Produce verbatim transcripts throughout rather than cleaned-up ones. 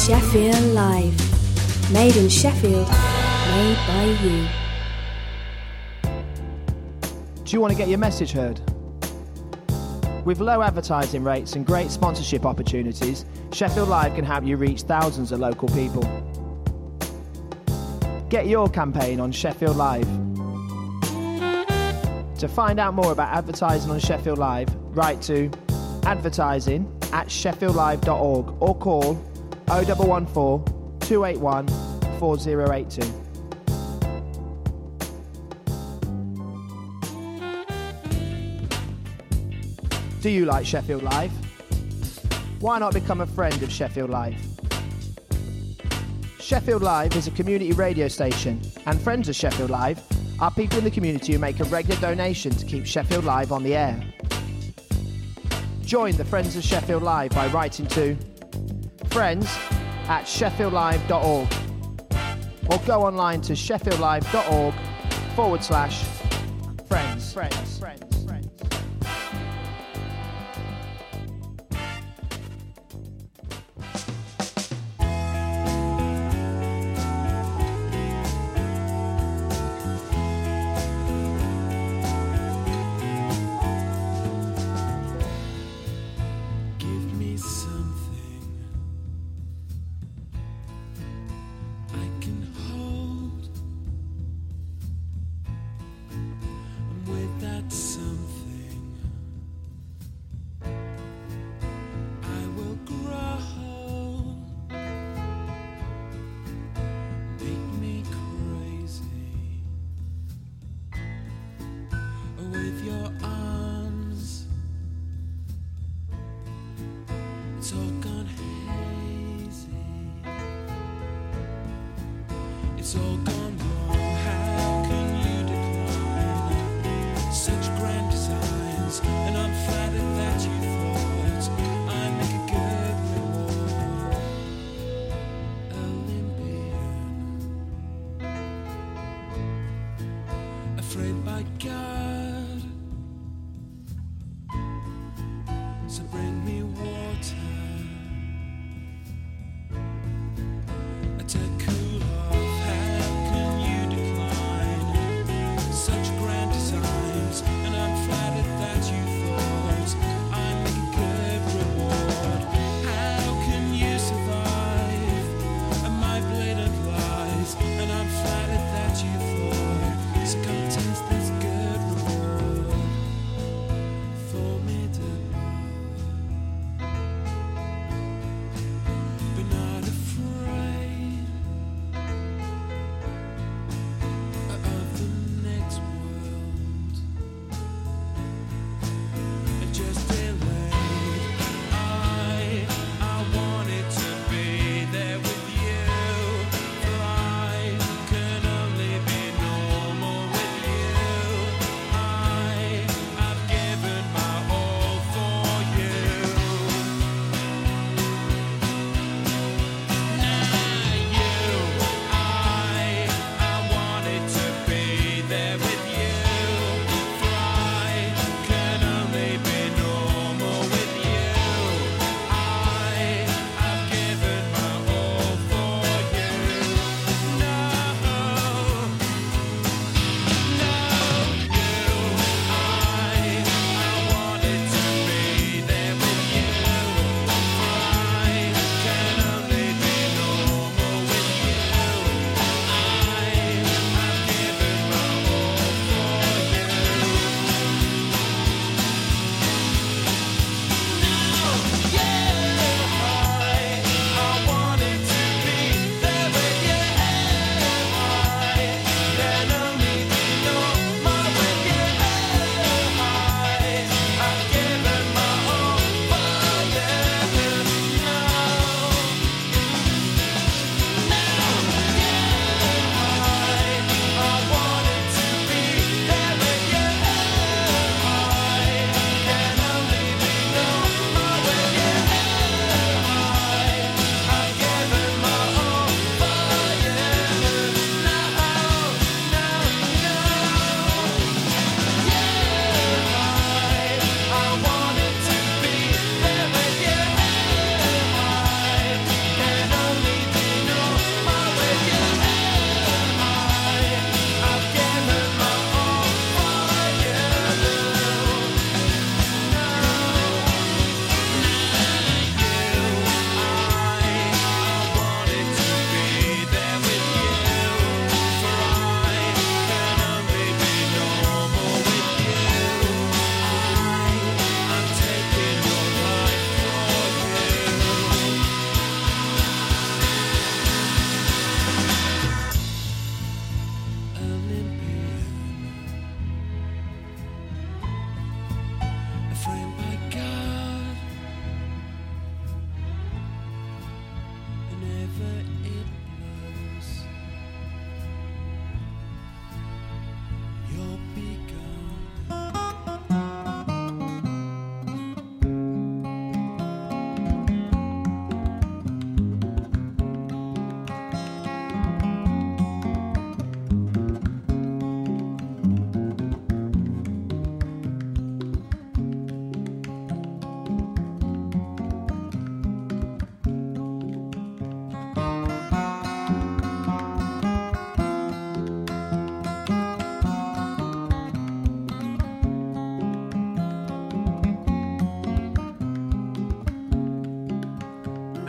Sheffield Live. Made in Sheffield, made by you. Do you want to get your message heard? With low advertising rates and great sponsorship opportunities, Sheffield Live can help you reach thousands of local people. Get your campaign on Sheffield Live. To find out more about advertising on Sheffield Live, write to advertising at sheffield live dot org or call oh one one four, two eight one, four oh eight two. Do you like Sheffield Live? Why not become a friend of Sheffield Live? Sheffield Live is a community radio station, and friends of Sheffield Live are people in the community who make a regular donation to keep Sheffield Live on the air. Join the Friends of Sheffield Live by writing to friends at sheffield live dot org or go online to sheffield live dot org forward slash friends. Friends. Friends. And I'm flattered that you thought, so come taste this good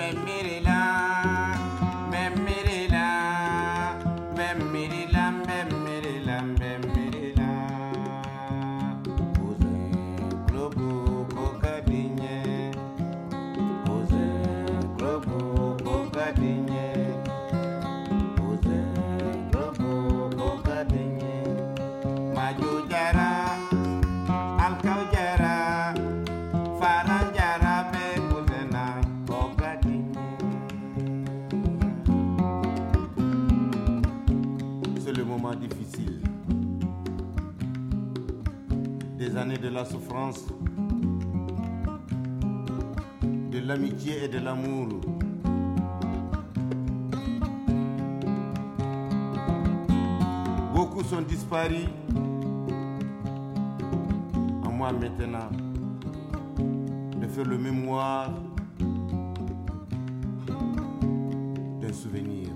De la souffrance, de l'amitié et de l'amour. Beaucoup sont disparus. À moi maintenant de faire le mémoire d'un souvenir.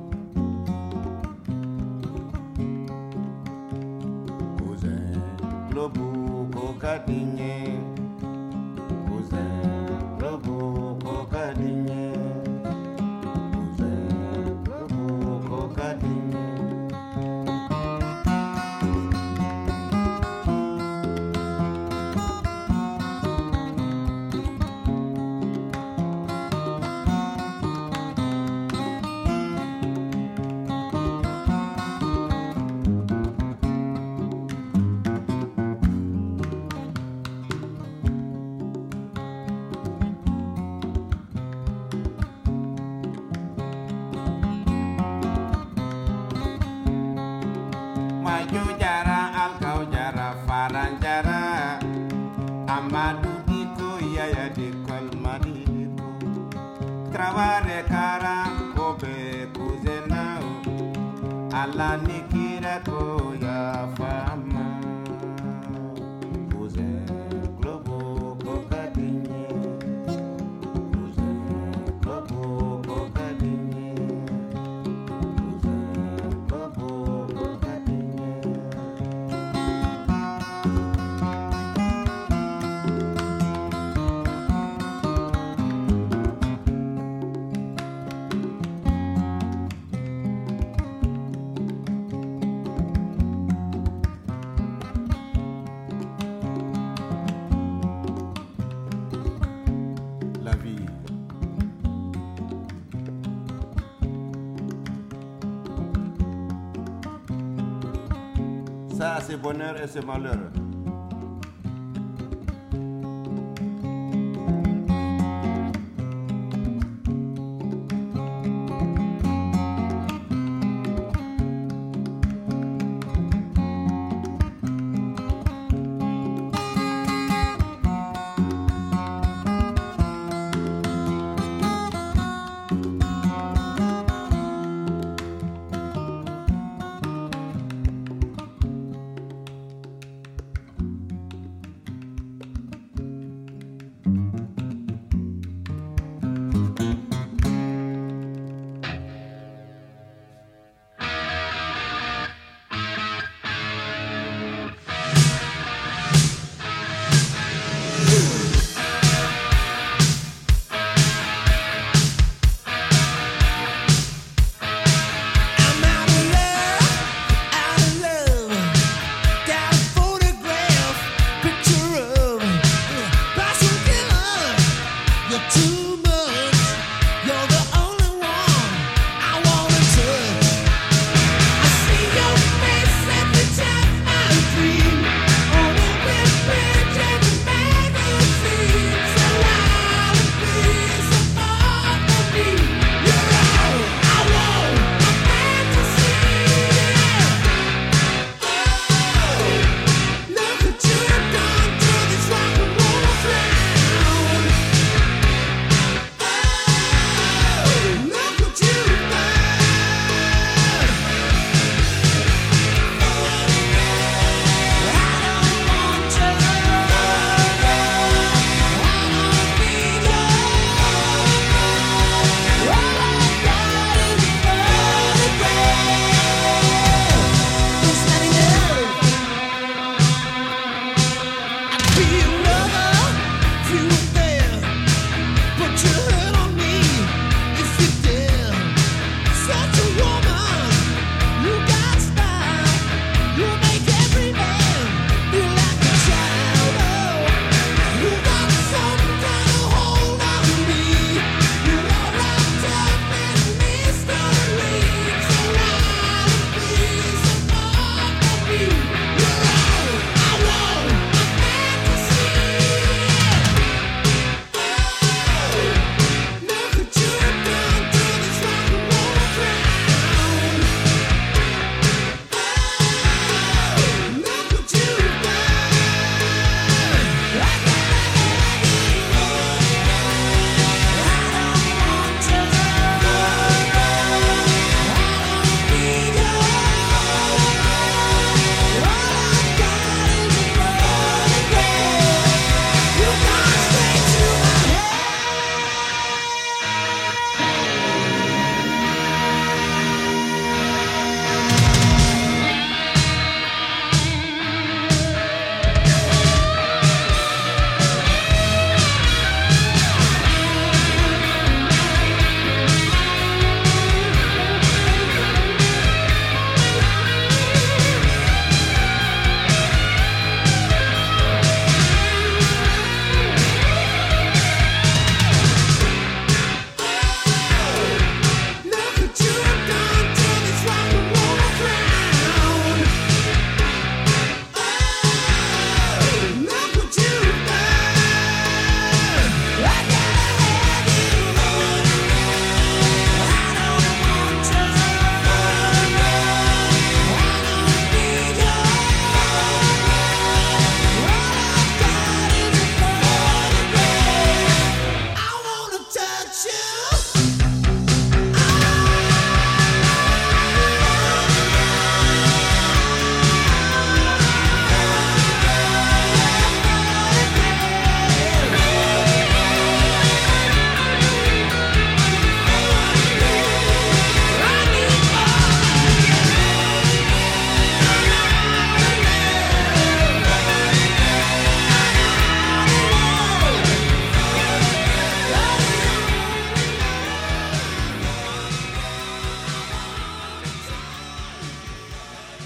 Cousin Globo Kokadinye, cousin Globo Kokadinye, cousin Globo Kokadinye. Travare kara kobe kuzena ala nikira ko ya fama kuzen globo kokadinye kuzen globo kokadinye kuzen globo kokadinye. Ça, c'est bonheur et c'est malheur.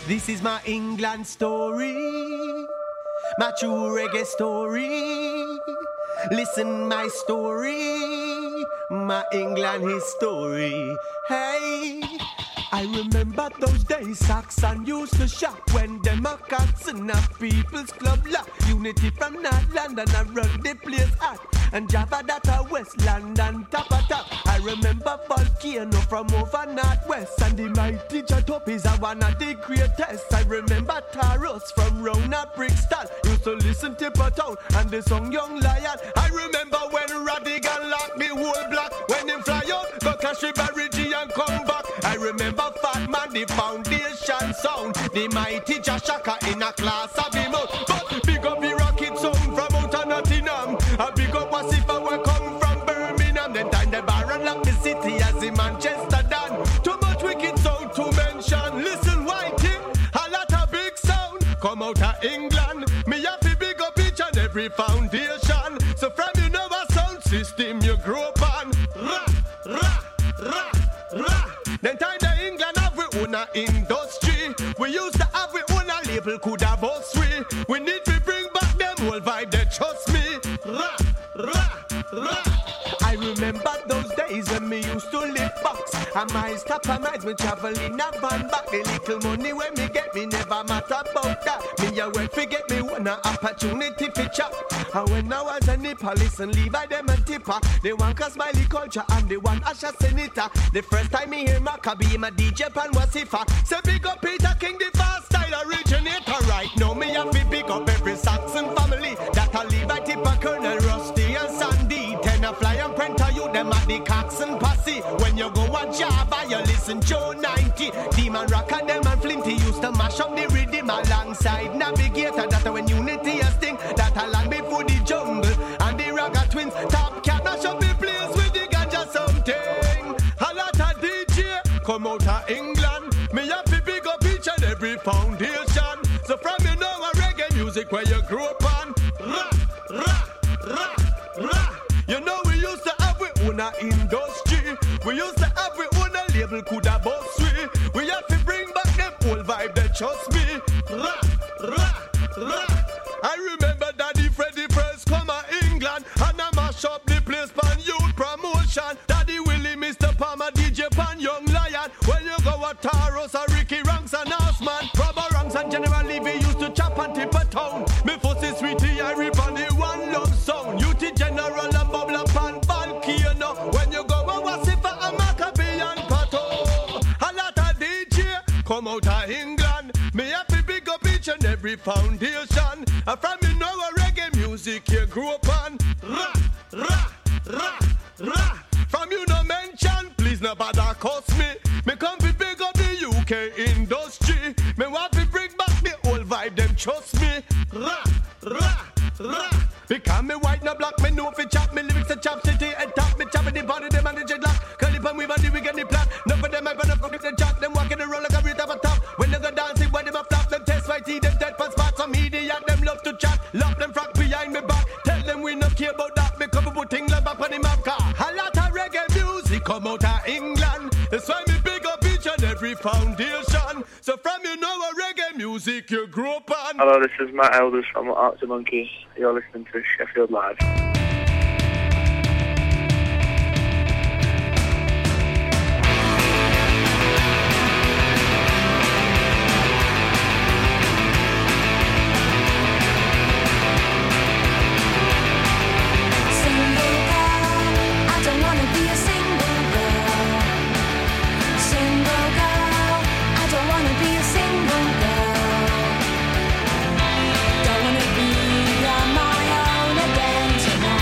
This is my England story, my true reggae story. Listen my story, my England history. Hey, I remember those days Saxon used to shop when them a cats in a people's club lock. Unity from North London and run the place hot. And Java that a West London top a top. I remember Volcano from over Northwest. And the mighty Chatop is a one of the greatest. I remember Taros from round at Brixton. Used to listen to Town and the song Young Lion. I remember when Radigan locked the whole block. When him fly out, go cash the Barrigi and come back. I remember Fat Man, the foundation sound. The mighty Jashaka in a class of the mouth. But big up the rocket sound from out of Nottingham. A big up Wasifa we come from Birmingham. Then time the bar and lock the city as the Manchester done. Too much wicked sound to mention. Listen, Whitey, a lot of big sound come out of England. Me have to big up each and every foundation. So from you know a sound system you grow up on. Ra, ra, ra, ra. Then time the England have we own a industry. We used to have we own a label could have us free. We need to bring back them whole vibe, they trust me. Ra, ra, ra. I remember those days when me used to live box. And my stop and miles me travel in a van back. The little money when me get me never matter about that. Me a wait forget me one a opportunity to chop. And when I was a Nepalese and Levi them and Tipper, they want a smiley culture and they want Asha Senator. The first time me hear Maccabee, my D J Pan Wasifa. Say big up Peter King, the fast style originator. Right now me have to big up every Saxon family. That a Levi Tipper, Colonel Rusty and Sandy. Ten a fly and Prenta, you them at the Coxon Posse. When you go a Java, you listen Joe ninety. Demon Rock and them and Flinty used to mash up the rhythm alongside Navigator. That when Unity a sting, that a long before the jungle and the Raga Twins. Top Cat mash up the place with the ganja something. A lot of D J come out of England. Me have to big up each and every foundation. So from you know a reggae music where you grew up on. Ra, ra, ra, ra. You know we used to have we own a industry. We used to have we own a label could have boss we. We have to bring back them old vibe, they trust me. Ra, ra, ra. I remember Daddy Freddy first come to England and I mash up the place pan youth promotion. Daddy Willie, Mister Palmer, D J Pan, Young Lion. When you go at Taros or Ricky Ranks and Osman, Robert Ranks and General Levy used to chop and tip a town. Me fussy sweetie, I rip on the one love sound. U T General and Bubble up and Volcano. When you go a Wasifa and Maccabee and Pato. A lot of D J come out of England. Me have to big up each and every foundation. And from you know a reggae music you grew up on. Ra, ra, ra, ra. From you no mention, please no bother cost me. Me come to big up the U K industry. Me want to bring back the old vibe, them trust me. Ra, ra, ra. Because me white no black, me know fi chop. Me lyrics a chop city and top. Me chop in the body, them and the dreadlock. Curly pan weave and the wig and the plot. None of them I gonna come to the chop. Them walk in the roll like a real top of top. When they go dancing, when them a flop. Them test my teeth, them dead pan spots. Some idiot, them love to chat. Love them frack behind me back. Tell them we no care about that. Me come put things like back on the map car. A lot of reggae music come out of England. That's why me big up each and every foundation. So from you know a reggae music you grew up on. Hello, this is Matt Elders from Arctic Monkeys. You're listening to Sheffield Live. Don't wanna be on my own again tonight.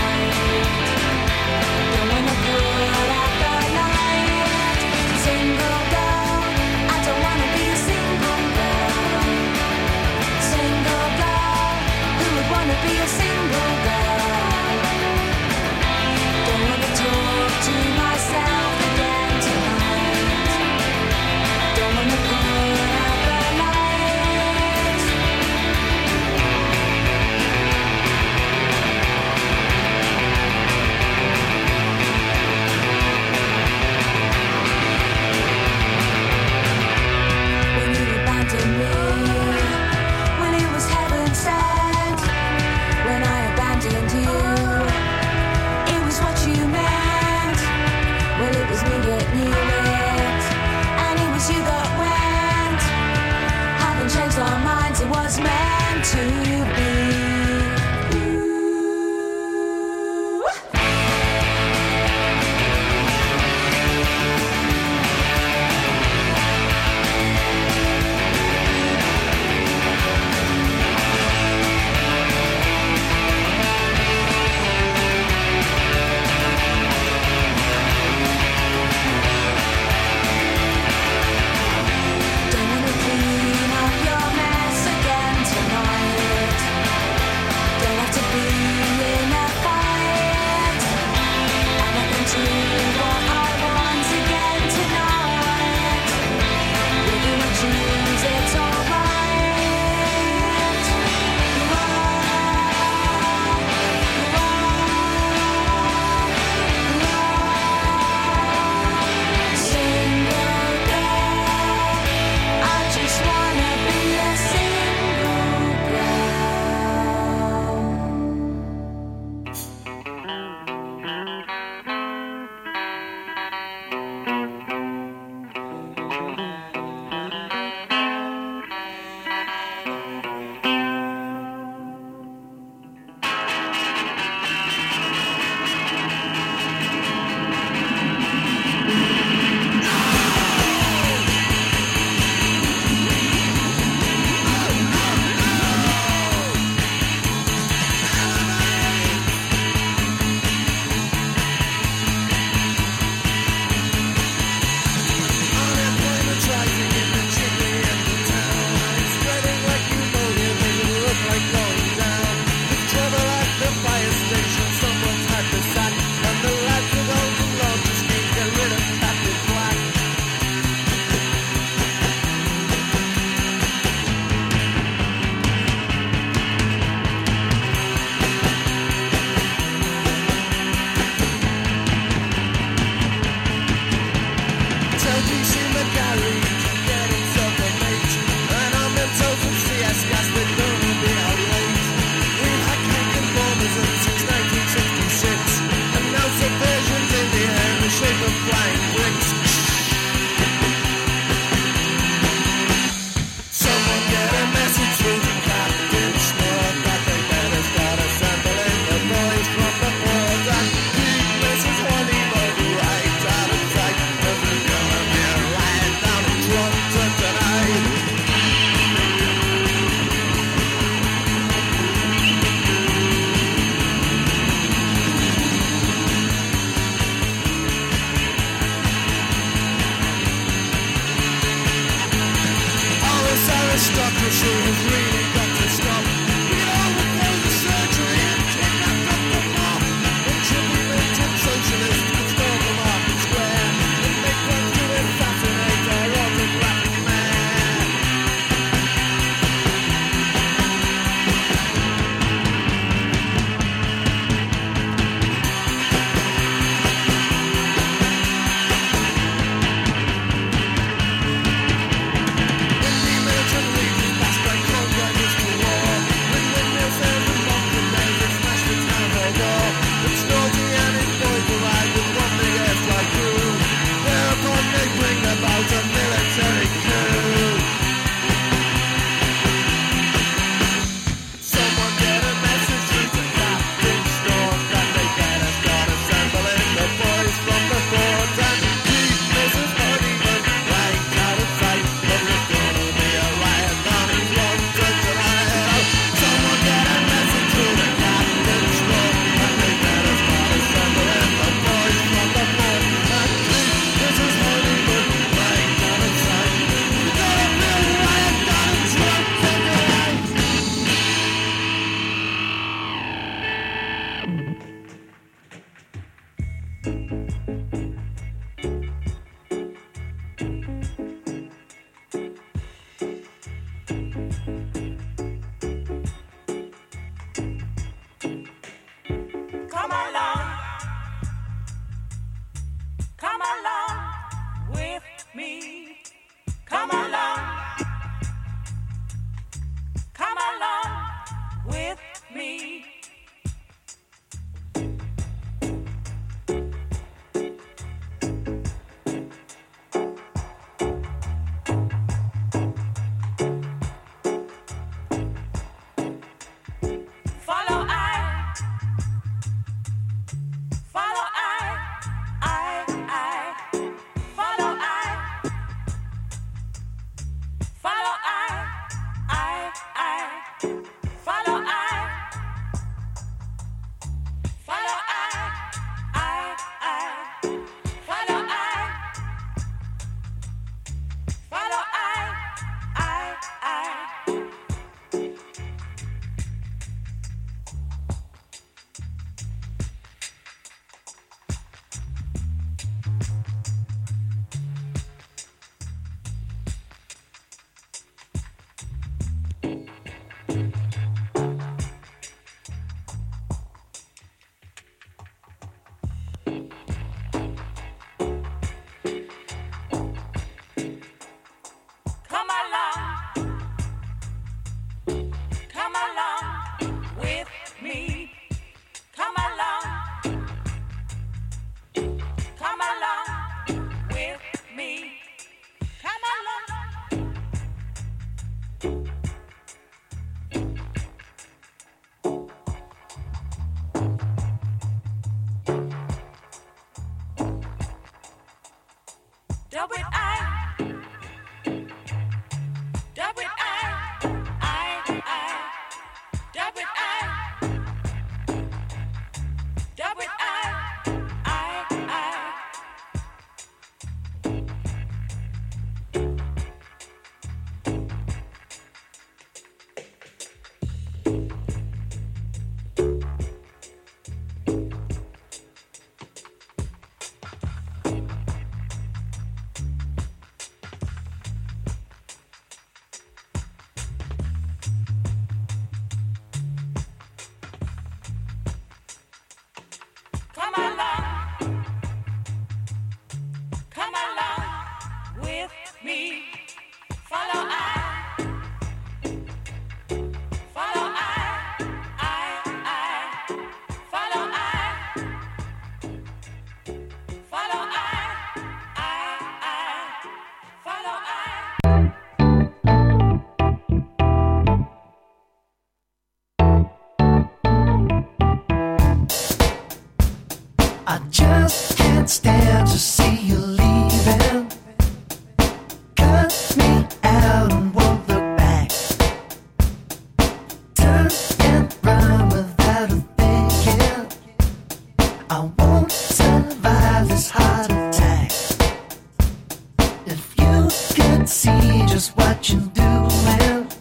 See just what you're doing.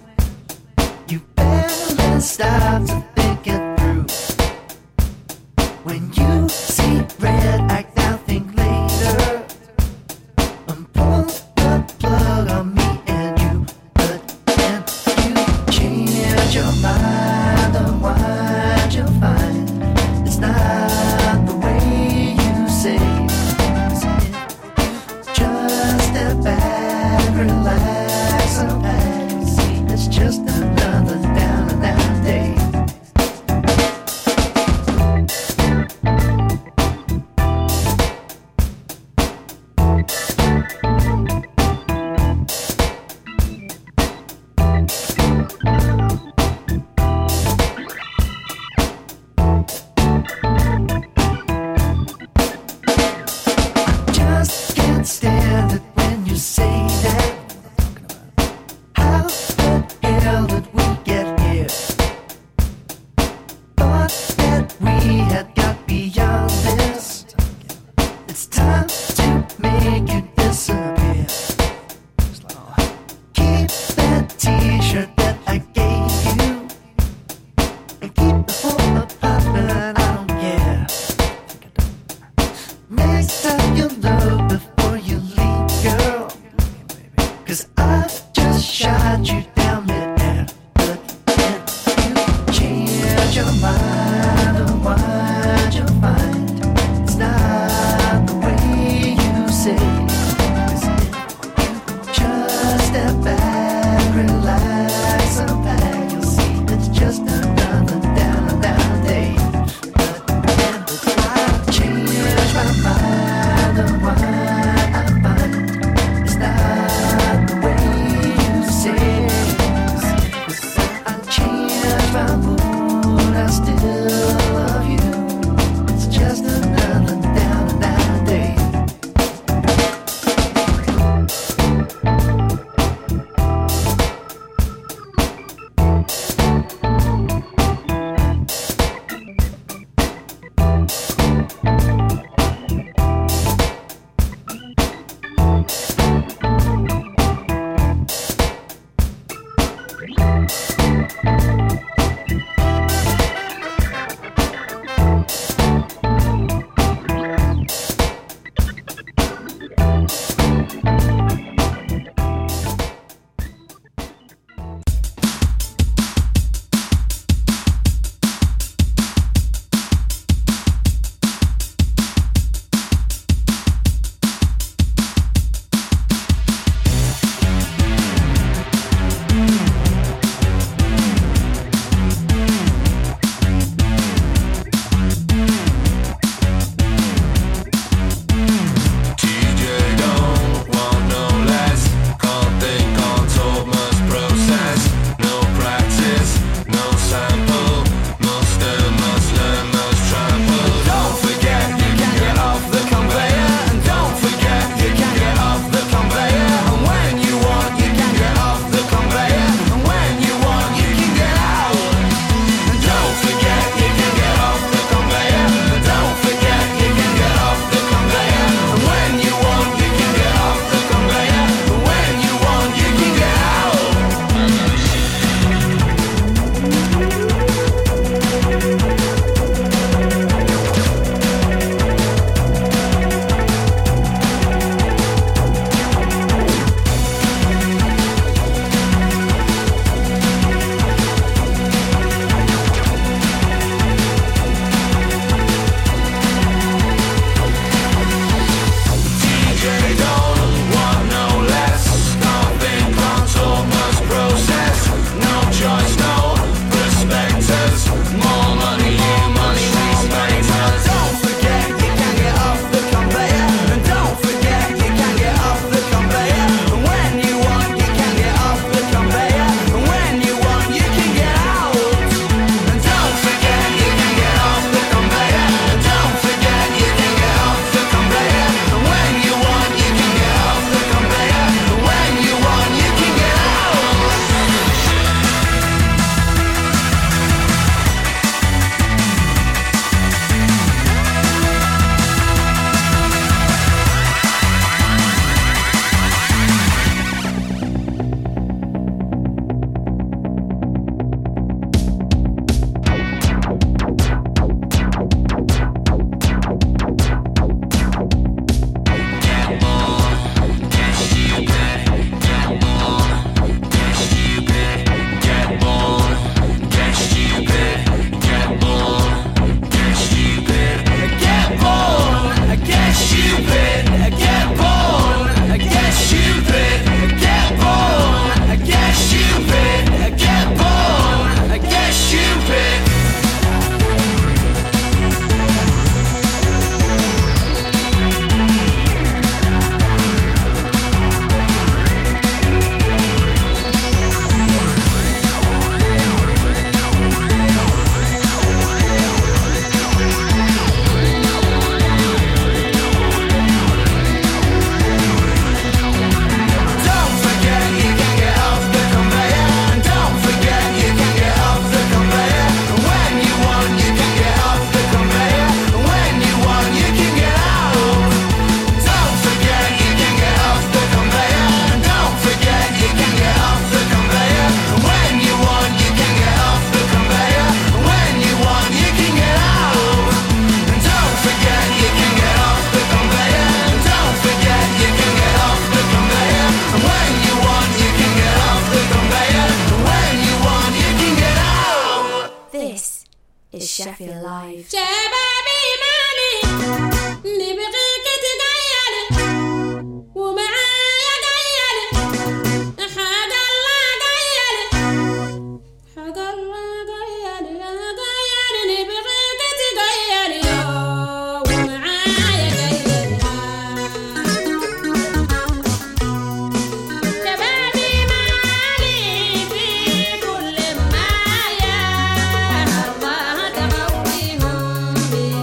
Sheffield Live. شبابي مالي نبغيك تغيري ومعايا غيري حق الله غيري حق الله غيري غيري نبغيك تغيري ومعايا غيري شبابي مالي في كل معايا الله تقويهم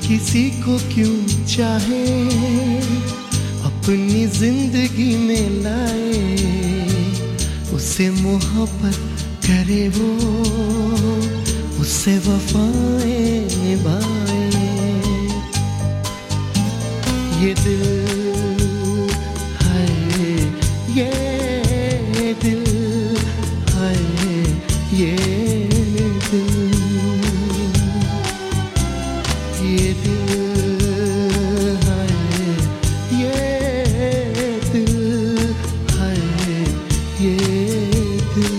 किसी को क्यों चाहे अपनी जिंदगी में लाए, उससे मोहब्बत करे वो, उससे वफाएं निभाए। ये दिल है, ये दिल है, ये दिल, ये दिल है, ये दिल है, ये दिल।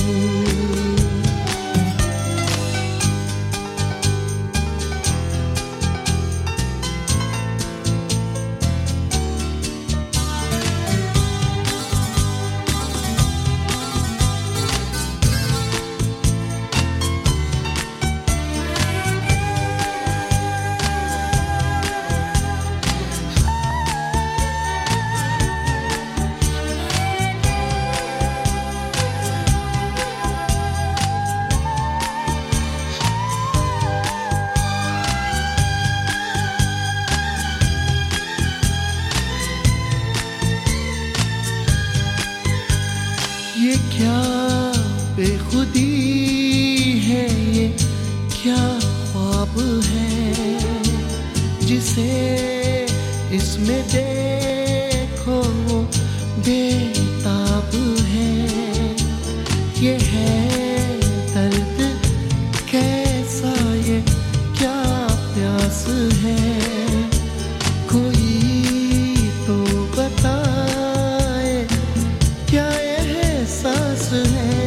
ये क्या बेखुदी है, ये क्या ख्वाब है, जिसे इसमें देखो वो बेताब है। ये है दर्द कैसा, ये क्या प्यास है, कोई तो बताए क्या एहसास है।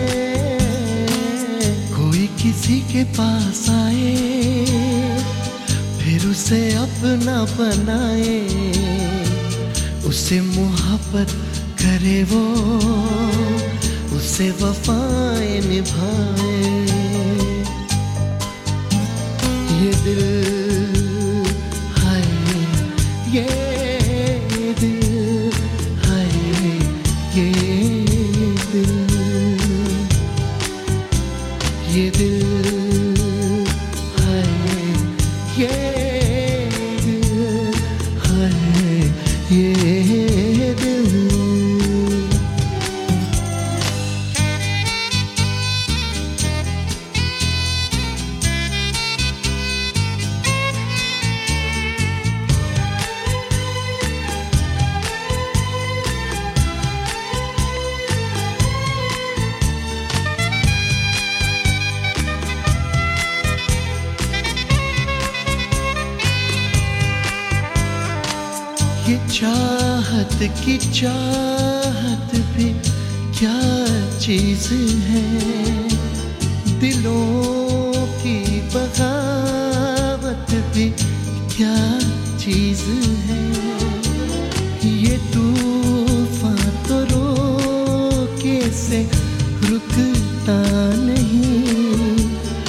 कोई किसी के पास आए, फिर उसे अपना बनाए, उससे मोहब्बत करे वो, उससे वफाएं निभाए। ये दिल है, ये दिल है, ये दिल, ये दिल है, ये दिल है, ये दिल। ये चाहत की चाहत भी क्या चीज है, दिलों की बगावत भी क्या चीज है। ये तूफान तो रोके से रुकता नहीं,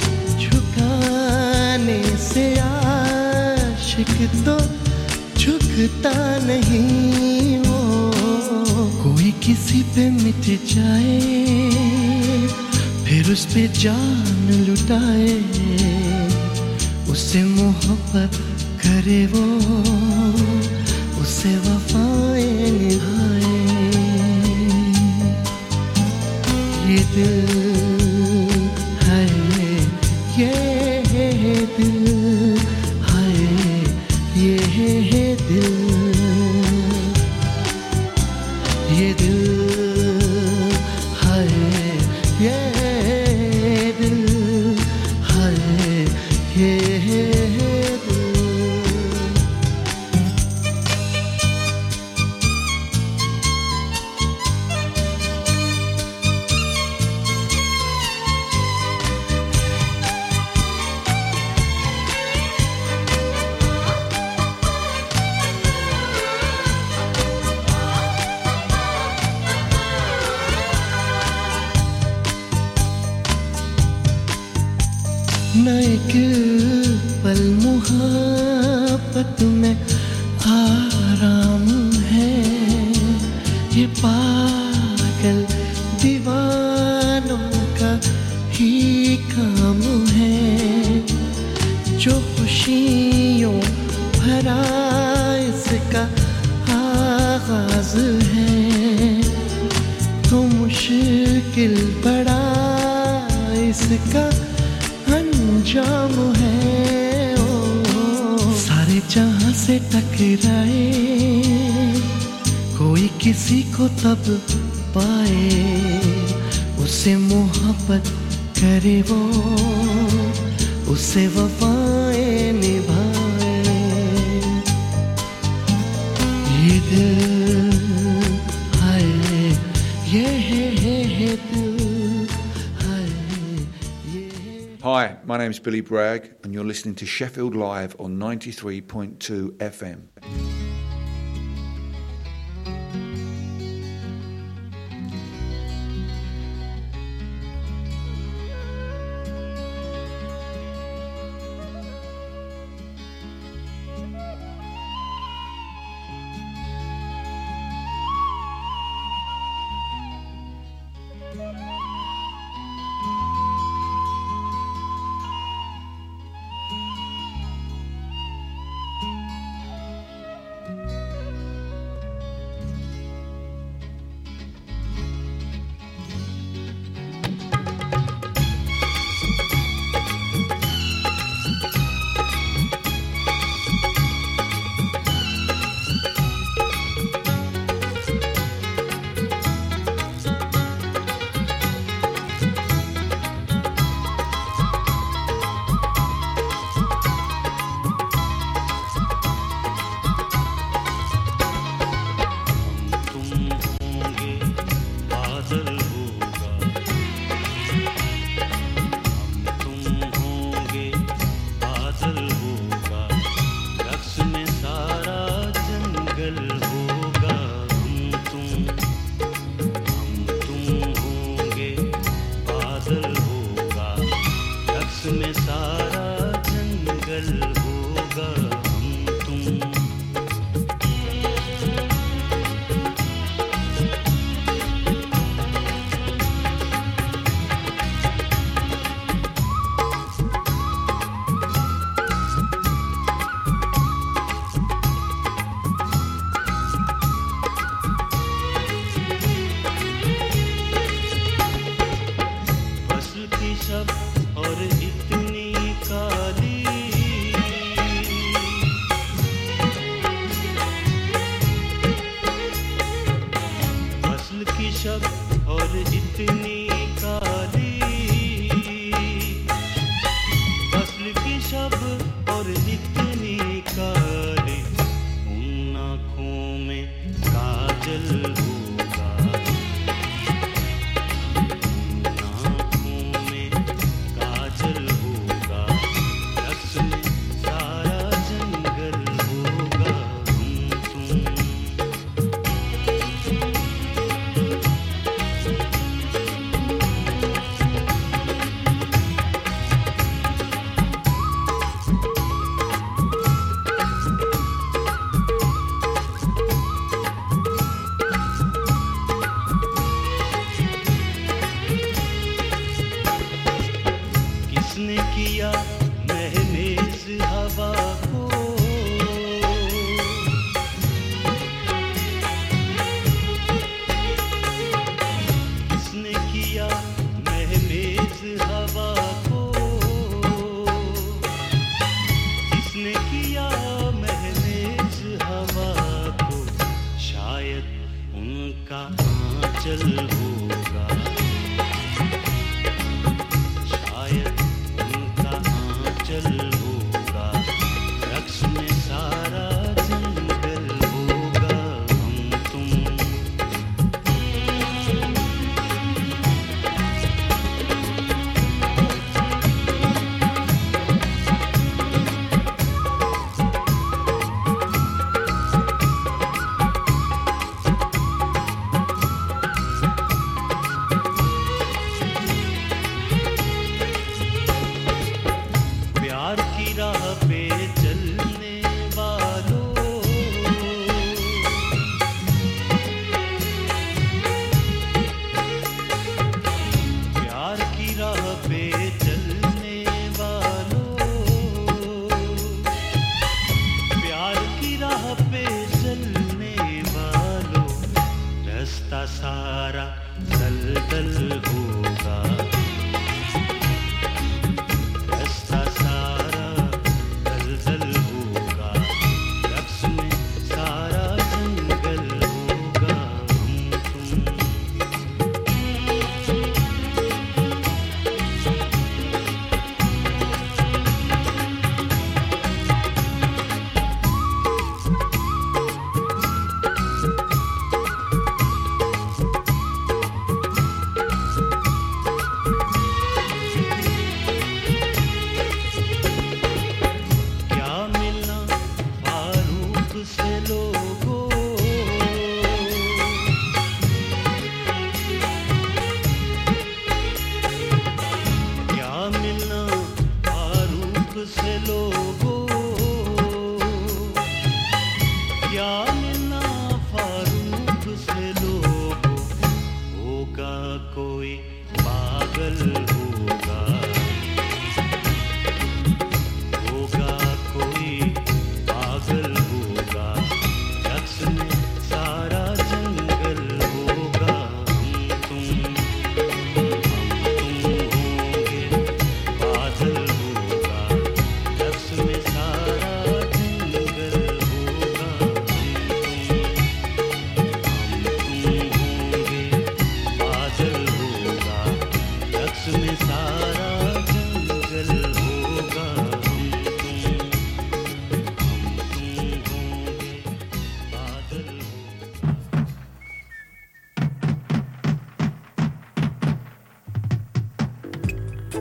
झुकाने से आशिक तो झुकता नहीं। वो कोई किसी पे मिट जाए, फिर उस पे जान लुटाए, उससे मोहब्बत करे वो, उससे वफाएं निभाए। ये दिल है, ये दिल है, ये दिल, ये दिल है, ये दिल है, ये दिल। न एक पल मोहब्बत में आराम है, ये पागल दीवानों का ही काम है। जो खुशियों भरा इसका आगाज है, तो मुश्किल बड़ा इसका अंजाम है। ओ सारे जहां से टकराए, कोई किसी को तब पाए, उसे मोहब्बत करे वो, उसे वफाएं निभाए। ये दिल हाय, ये है, है, है दिल हाय, ये है। Hi, my name's Billy Bragg and you're listening to Sheffield Live on ninety-three point two F M.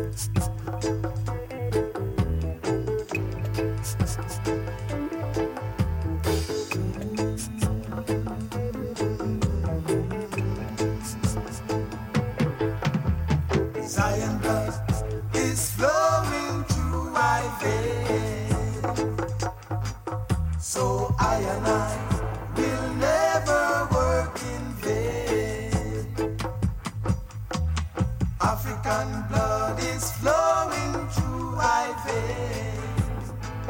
Zion blood is flowing through my veins, so I and I will never work in vain. African blood is flowing through my veins,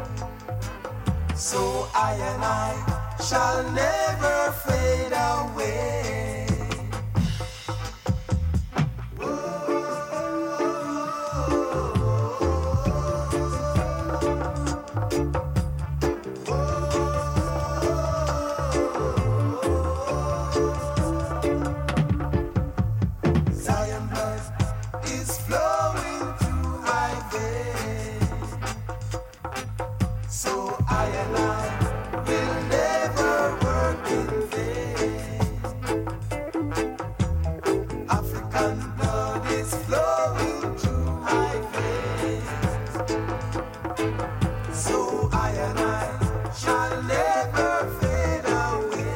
so I and I shall never fade away. Zion blood is flowing through my veins, so I and I will never work in vain. African blood is flowing through my veins, so I and I shall never fade away.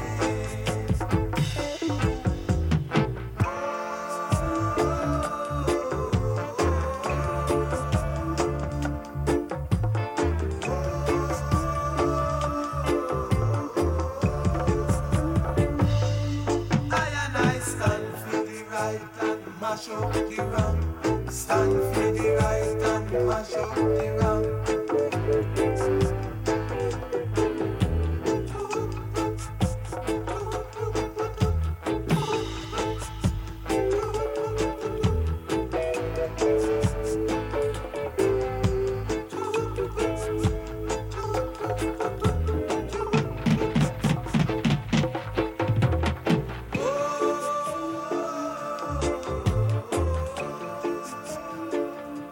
I and I stand for the right and mash up the wrong. Stand for the right and mash up the wrong.